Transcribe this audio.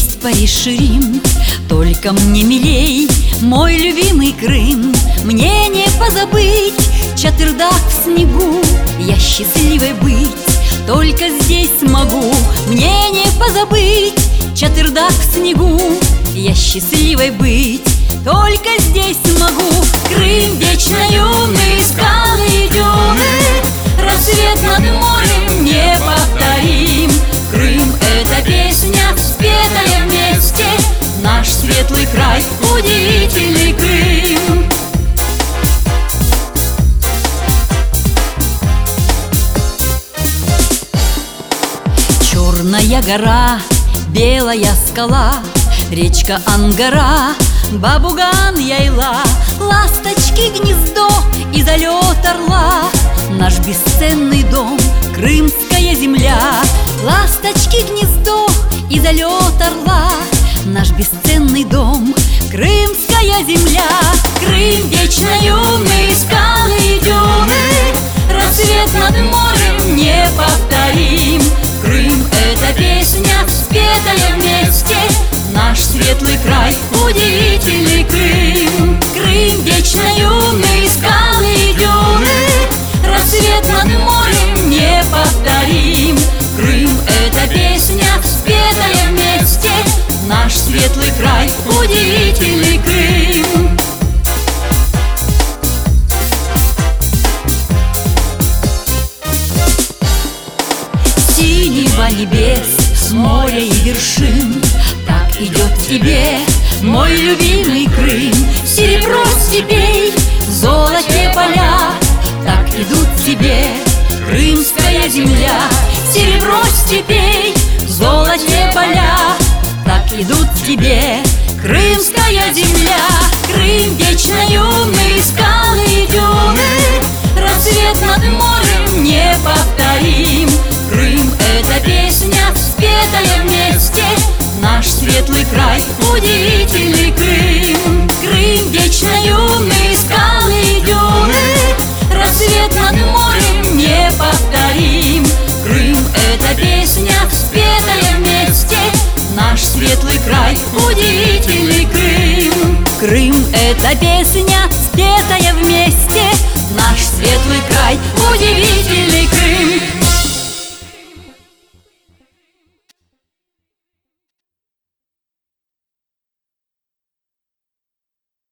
есть Париж и Рим, только мне милей мой любимый Крым. Мне не позабыть Чатрдак в снегу, я счастливой быть только здесь смогу. Мне не позабыть Чатрдак в снегу, я счастливой быть только здесь смогу. Крым вечно юный, скалы и дюны, рассвет над морем неповторим. Крым — это песня, спетая вместе, наш светлый край, удивительный Крым. Черная гора, белая скала, речка Ангара, Бабуган, Яйла, ласточки гнездо и залет орла. Наш бесценный дом, крымская земля, ласточки гнездо и залет орла. Наш бесценный дом, крымская земля. Крым вечно юный, скалы и дюны, рассвет над морем неповторим. Крым — это песня, спетая вместе, наш светлый край, удивительный Крым. Крым вечно юный, скалы и дюны, рассвет над морем неповторим. Крым — это песня, спетая вместе, наш светлый край, удивительный Крым. Синева небес, с моря и вершин, так идет к тебе мой любимый Крым. Серебро степей, в золоте поля, так идут к тебе крымская земля. Серебро степей, в золоте поля, так идут к тебе крымская земля. Крым вечно юный, скалы и дюны, рассвет над морем неповторим. Крым — это песня, спетая вместе, наш светлый край, удивительный Крым. Крым вечно юный, скалы и дюны, рассвет над морем неповторим. Крым — это песня, спетая вместе, наш светлый край, удивительный Крым. Крым — это песня, спетая вместе, наш светлый край, удивительный.